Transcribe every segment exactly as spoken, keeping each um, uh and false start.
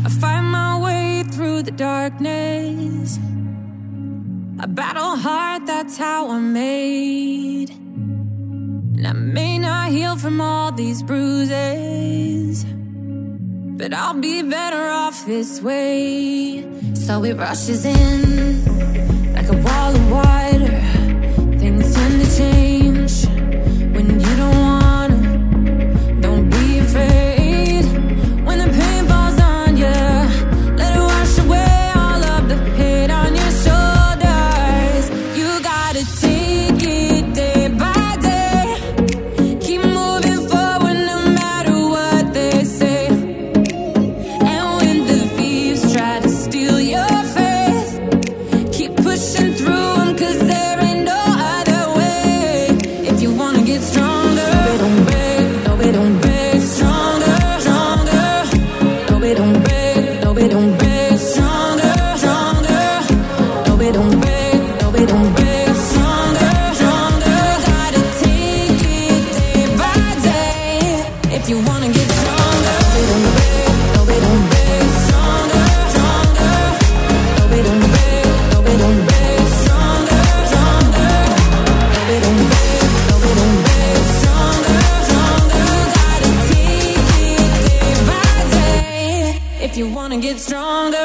I find my way through the darkness. I battle hard, that's how I'm made. And I may not heal from all these bruises, but I'll be better off this way. So it rushes in like a wall of water. Things tend to change when you don't wanna. Don't be afraid when the pain falls on you. Let it wash away all of the hate on your shoulders. You gotta take it day by day. Keep moving forward no matter what they say. And when the thieves try to steal your faith, keep pushing through them, 'cause there ain't no other way. If you wanna get stronger, no, we don't break, no, we don't break. Stronger, stronger, no, we don't break, no, we don't break. Stronger, stronger, no, we don't break, no, we don't break. Stronger, stronger, gotta take it day by day. If you wanna get stronger, we don't break, no, we don't break. Stronger, stronger, no, we don't break, no, we don't break. Stronger, stronger, no, we don't break, no, we don't break. Stronger, stronger, gotta take it day by day. If you wanna get stronger.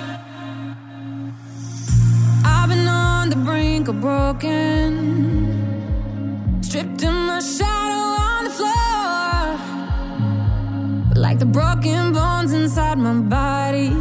I've been on the brink of broken, stripped in my shadow on the floor, but like the broken bones inside my body,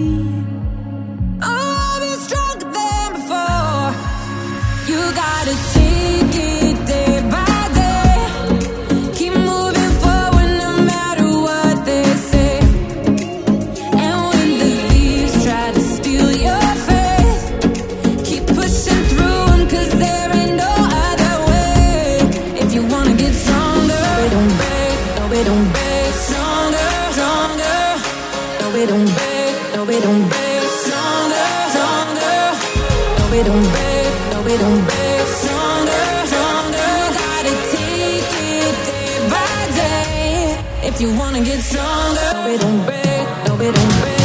I'll be stronger than before. You gotta take it day by day. Keep moving forward no matter what they say. And when the thieves try to steal your faith, keep pushing through them, 'cause there ain't no other way. If you wanna get stronger, we don't break, no, we don't break. Stronger, stronger, no, we don't break, no, we don't break. Stronger, stronger, no, we don't break, no, we don't break. Stronger, stronger, gotta take it day by day. If you wanna get stronger, no, we don't break, no, we don't break.